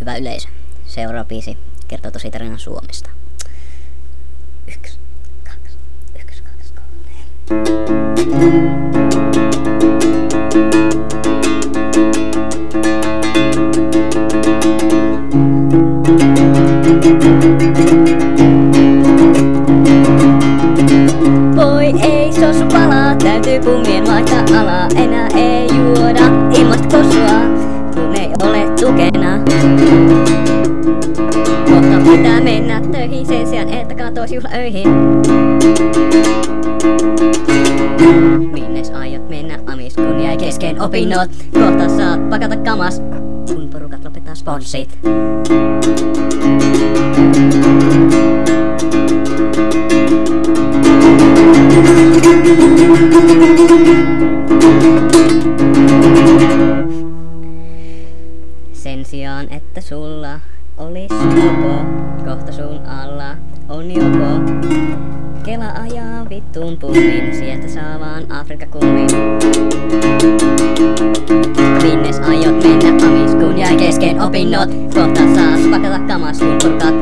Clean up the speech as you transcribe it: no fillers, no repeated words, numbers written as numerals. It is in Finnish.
Hyvä yleisö, seuraava biisi kertoo tositarinan Suomesta. 1, 2, 1, 2, 3. Voi ei sosu palaa, täytyy pummien vaihtaa alaa. Enää ei juoda ilmasta kosua, kun ei ole tukena. Kohta pitää mennä töihin sen sijaan, että katois juhlaöihin. Minnes aiot mennä amis, kun jäi kesken opinnot? Kohta saat pakata kamas, kun porukat lopettaa sponssit. Sen sijaan, että sulla olis mopo, kohta sun alla on joko. Kela ajaa vittuun pummin, sieltä saa vaan Afrikka-kummin. Minnes aiot mennä amis, kun jäi kesken opinnot? Kohta saas pakata kamas, kun porukat